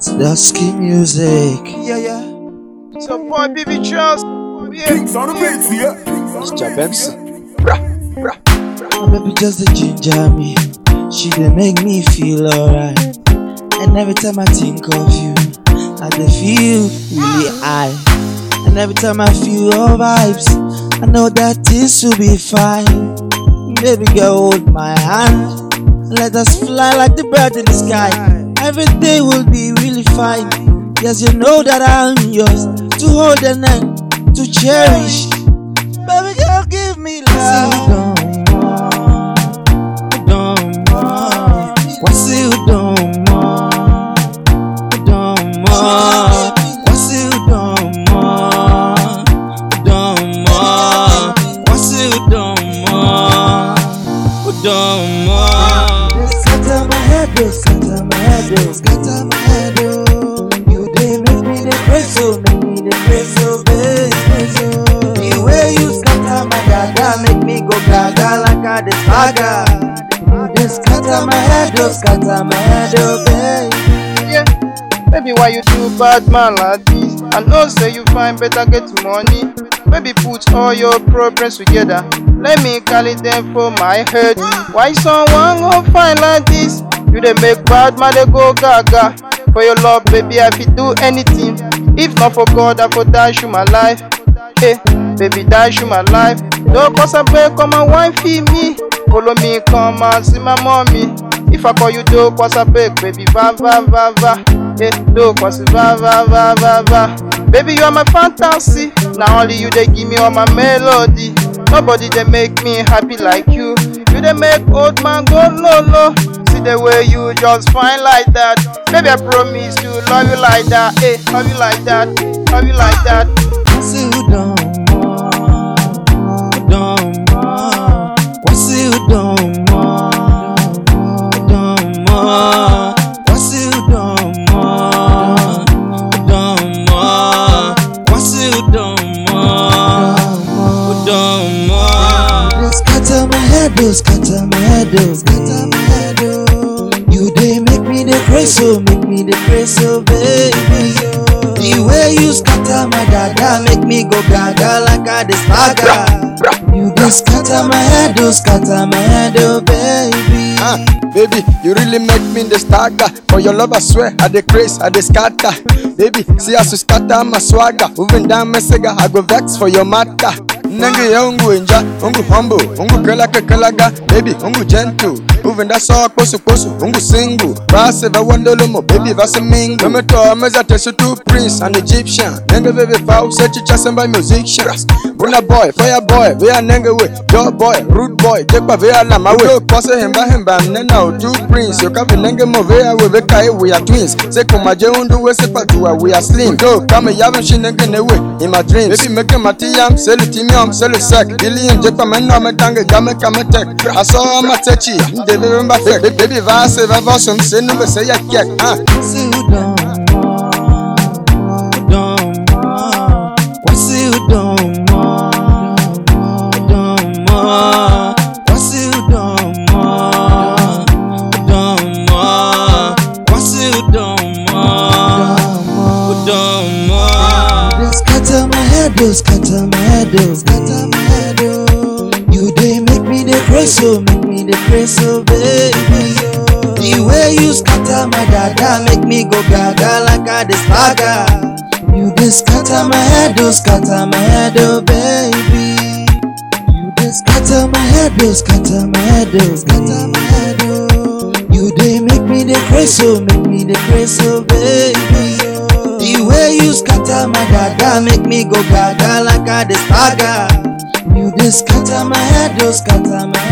Dusky music. Yeah. So boy, baby Charles. Yeah. Kings on the beats, yeah. Mr. Benson. My baby just a ginger me. She dey make me feel alright. And every time I think of you, I dey feel really high. And every time I feel your vibes, I know that this will be fine. Baby girl, hold my hand. Let us fly like the bird in the sky. Everything will be really fine. Yes, you know that I'm yours to hold and then to cherish. Baby girl, give me love. What's you don't want? Don't want. What's you don't want? Don't want. What's you don't want? Don't want. Scatter my head, scatter my head, scatter my head. You dey make me dey crazy, so make me dey crazy, so baby. The way you scatter my dada make me go gaga like a despaga. You dey scatter my head, scatter my head, baby. Yeah. Baby, why you do bad man like this? I know say you find better get money. Baby, put all your problems together. Let me carry them for my head. Why someone go find like this? You dey make bad man they go gaga. For your love, baby, I fit do anything. If not for God, I could dash you my life. Hey, baby, dash you my life. Don't cause I break, come and wine feed me. Follow me, come and see my mommy. If I call you, don't cause I break, baby, va. Hey, don't cause va. Baby, you are my fantasy. Now only you they give me all my melody. Nobody they make me happy like you. You they make old man go low. See the way you just fine like that. Baby, I promise to love you like that. Hey, love you like that. Love you like that. What's you don't want? Don't want. What's you don't want? Don't want. What's you don't want? Don't want. What's you don't want? Don't want. Scatter my head, scatter my head, scatter my head. You dey make me dey crazy, make me dey crazy, baby. The way you scatter my dada make me go gaga like a despaga. You dey scatter my head, baby. Baby, you really make me the stagger. For your love, I swear, I dey craze, I dey scatter. Baby, see us to scatter my swagger. Moving down my cigar, I go vex for your matter. Nanga ya ungu enja, ungu humble, ungu kalaga. Baby, ungu gentle. Moving that saw kosu, ungu single. Vase va wandolomo, baby vase mingo. Memeto ameza tesu to prince, an Egyptian. Nanga baby vow, set you chasing by musicians. Buna boy, fire boy, we are nanga way. Your boy, rude boy, jepa we are lama way. Pose hemba, nena two prince. You kavi nanga movea, we are twins. Se kumaje undu we sepatua, we are slim. Go, kama yavam shi nanga newe, in my dreams. Baby, make him a tiyam, sell it to me. Sell a sack, billion jepa man no me tanga game kama tek. I saw my techi, they remember fake. Baby vase vavosum, say no me say ya kek. What's you don't want? What's you don't want? Don't want. What's you don't want? Don't want. What's you don't want? Don't want. Scatter my head, scatter my head, scatter my head. You dey make me dey crazy, make me dey crazy, baby. The way you scatter my dada make me go gaga like a despaga. You dey scatter my head, baby. You dey scatter my head, scatter my head, scatter my head. You dey make me dey crazy, baby. The way you scatter my dada make me go gaga like a despaga. You dey scatter my head,